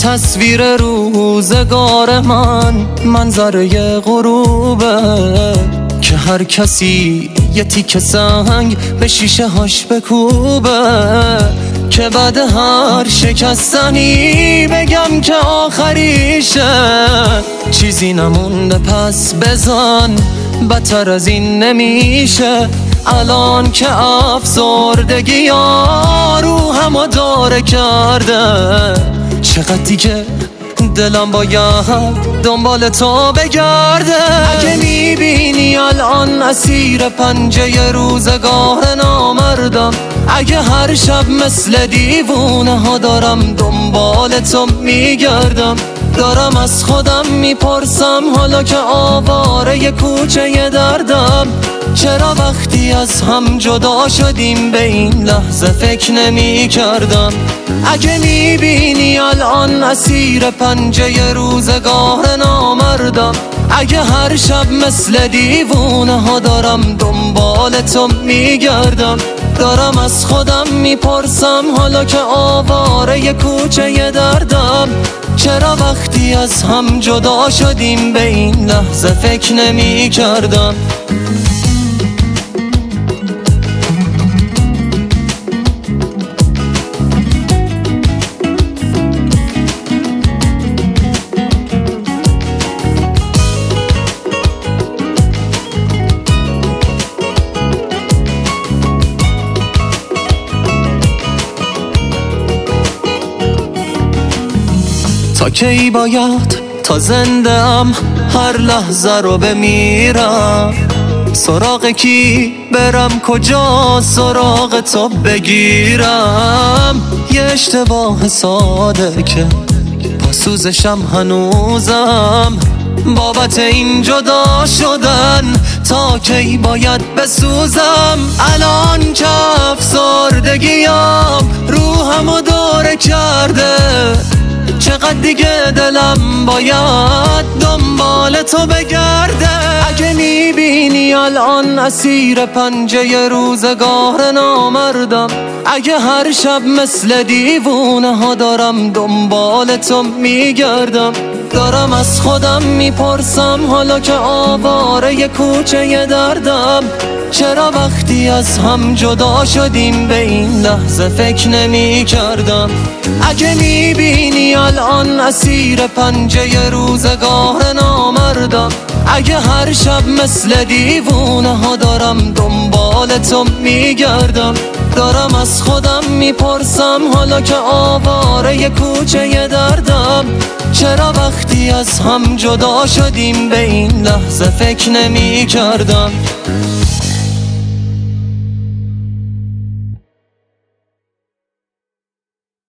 تصویر روزگار من منظره غروبه که هر کسی یه تیکه سنگ به شیشه هاش بکوبه که بعد هر شکستنی بگم که آخریشه چیزی نمونده پس بزن بدتر از این نمیشه الان که افسردگی ها روحمو داره کرده چقدر دیگه دلم باید دنبال تو بگرده اگه میبینی الان اسیر پنجه روزگار نامردم اگه هر شب مثل دیوونه ها دارم دنبال تو میگردم دارم از خودم میپرسم حالا که آواره کوچه دردم چرا وقتی از هم جدا شدیم به این لحظه فکر نمی کردم اگه میبینی الان اسیر پنجه روزگار نامردم اگه هر شب مثل دیوونه ها دارم دنبال تو میگردم دارم از خودم میپرسم حالا که آواره کوچه دردم چرا وقتی از هم جدا شدیم به این لحظه فکر نمی کردم تا کی باید تا زنده ام هر لحظه رو بمیرم سراغ کی برم کجا سراغ تو بگیرم یه اشتباه ساده که پاسوزشم هنوزم بابت این جدا شدن تا کی باید بسوزم الان که افسردگیم روحمو داره کرده چقدر دیگه دلم باید دنبال تو بگرده اگه میبینی الان اسیر پنجه روزگار نامردم اگه هر شب مثل دیوونه ها دارم دنبال تو میگردم دارم از خودم میپرسم حالا که آواره کوچه دردم چرا وقتی از هم جدا شدیم به این لحظه فکر نمی کردم اگه میبینی الان اسیر پنجه روزگار نامردم اگه هر شب مثل دیوونه ها دارم دنبال تو میگردم دارم از خودم میپرسم حالا که آواره کوچه دردم چرا وقتی از هم جدا شدیم به این لحظه فکر نمی کردم